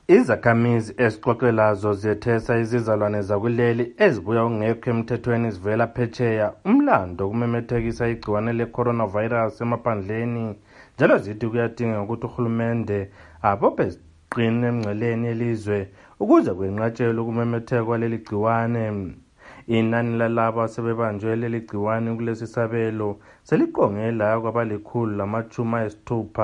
Izakhamizi esixoxelazo ziyethesa izizalwane zakuleli ezibuya kungekho emthethweni zivela phetsheya umlando kumemethekisa igciwane le-coronavirus emaphandleni, njalo zithi kuyadingeka ukuthi uhulumende abophe isiqine emngceleni yelizwe ukuze kwenqatshelwe ukumemetheka kwaleli gciwane. Inani lalabo asebebanjwe leli gciwane kulesi sabelo seliqongela kwaba-160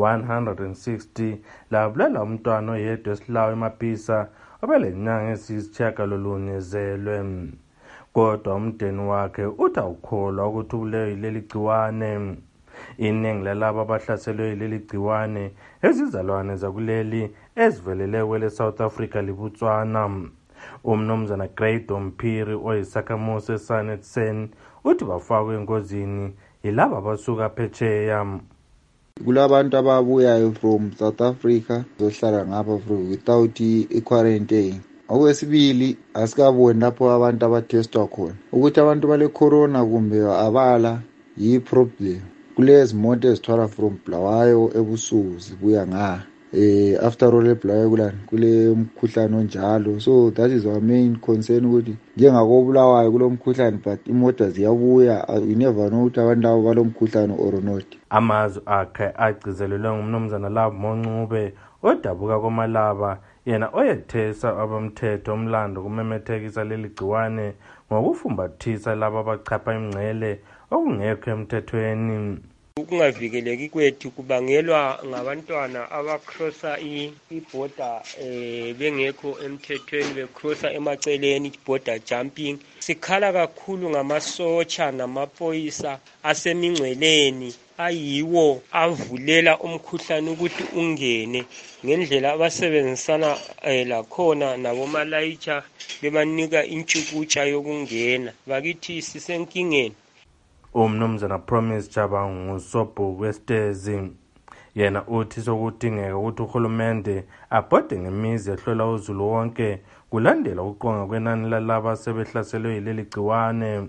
160 labulala umntwana oyedwa esilawo eMapisa obelenyanga eziyisitshiyagalolunye zelwe. Kodwa umndeni wakhe uthi awukholwa ukuthi ubulewe yileli gciwane. Iningi lalabo abahlaselwe yileli gciwane ezizalwane zakuleli ezivelele kwele South Africa liBotswana. Umnumzana Grado Mphiri oyisakhamuzi eSanetsen uthi bafakwe engozini yilabo abasuka phetsheya. Kulabantu ababuyayo from South Africa zohlala ngapha without i-quarantine. Okwesibili, asikaboni lapho abantu abatestwa khona ukuthi abantu bale corona kumbe abala yi-problem. Kulezi moto ezithwala from Bulawayo ebusuku zibuya nga after all eBulawayo kule mkhuhlane onjalo, so that is our main concern ukuthi njengakobulawayo kulo mkhuhlane but imoto ziyabuya, you never know ukuthi abantu labo balo mkhuhlane or not. Amazwi akhe agcizelelwe ngumnumzana Love Moncube odabuka komalaba, yena oyethesa abamthetho omlando kumemethekisa leli gciwane ngokufumbathisa laba abachapha imngcele okungekho emthethweni. Ukungavikeleki kwethu kubangelwa ngabantwana abakrosa iborder bengekho emthethweni, bekrosa emaceleni, border jumping. Sikhala kakhulu ngamasotsha namapolisa asemingceleni ayiwo avulela umkhuhlane ukuthi ungene ngendlela abasebenzisana lakhona nabomalayitsha bebanika intshukutsha yokungena. Bakithi sisenkingeni. Umnumzana Promise Chabangu ngusobhuku wesitezi, yena uthi sokudingeka ukuthi uhulumende abhode ngemizi ehlola uzulu wonke kulandela ukuqonga kwenani lalaba asebehlaselwe yileli gciwane.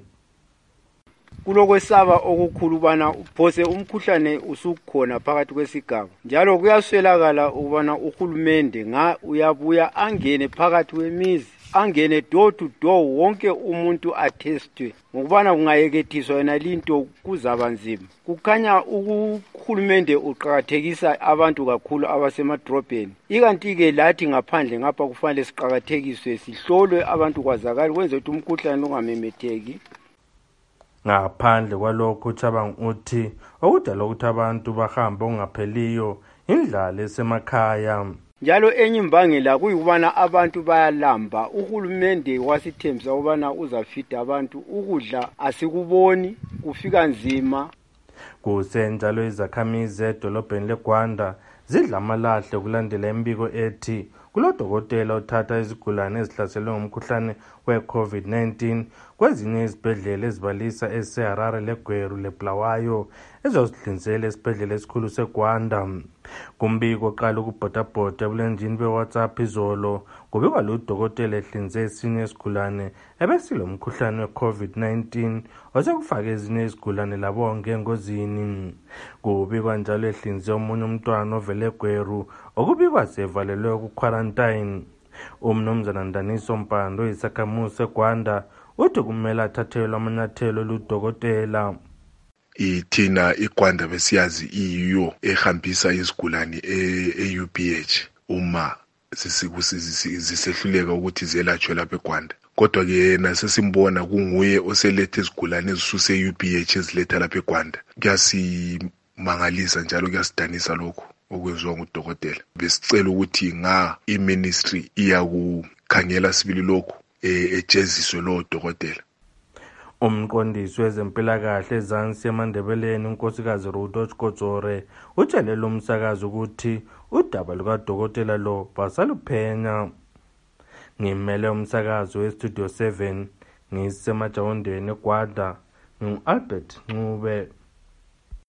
Kulokwesaba okukhulu bana phose umkhuhlane usukhona phakathi kwesigaba, njalo kuyaswelakala ukubana uhulumende uyabuya angene phakathi kwemizi, angene door to door, wonke umuntu atestwe. Ngokubana kungayekethiswa yena linto kuzaba nzima. Kukhanya uhulumende uqakathekisa abantu kakhulu abasemadrobheni, ikanti-ke lathi ngaphandle ngapha kufanele siqakathekiswe, sihlolwe abantu kwazakala kwenze ukuthi umkhuhlane ungamemetheki. Ngaphandle kwalokho Chabangu uthi okudala ukuthi abantu bahambe ongapheliyo indlala esemakhaya. Njalo enye imbangela kuyikubana abantu bayalamba. Uhulumende wasithembisa ukubana uzafida abantu, ukudla asikuboni, kufika nzima. Kusenjalo izakhamizi edolobheni leGwanda zidla amalahle kulandela imbiko ethi kulodokotela othatha izigulane ezihlaselwe ngumkhuhlane we-COVID-19 kwezinye izibhedlela ezibalisa eseHarare, leGweru, leBulawayo ezozihlinzela esibhedlela esikhulu seGwanda. Kumbiko oqala ukubhodabhoda ebulenjini be-WhatsApp izolo kubikwa lo udokotela ehlinze esinye isigulane ebesilo mkhuhlane we-COVID-19 osekufake ezinye izigulane labonke engozini. Kubikwa njalo ehlinze omunye umntwana ovele eGweru okubikwa sevalelwe ku-quarantine. Umnumzana Ndaniso Mpando oyisakhamuzi seGwanda uthi kumele athathelwe amanyathelo ludokotela. Thina iGwanda besiyazi iyo ehambisa izigulane e-UPH uma zisehluleka ukuthi zelatshwe lapha eGwanda. Kodwa ke yena sesimbona kunguye oselethe izigulane ezisuse e-UPH eziletha lapha eGwanda. Kuyasimangalisa njalo kuyasidanisa lokho okwenziwa ngudokotela. Besicela ukuthi i-ministry iyakukhangela sibili lokho ejeziswe lo dokotela. Umqondisi wezempilakahle eZansi eMandebeleni unkosikazi Ruto Chikotsore utshelele umsakazi ukuthi udaba lukadokotela lo basaluphenya. Ngimele umsakazi weStudio 7 ngisemajawondeni eGwanda, ngu-Albert Ncube.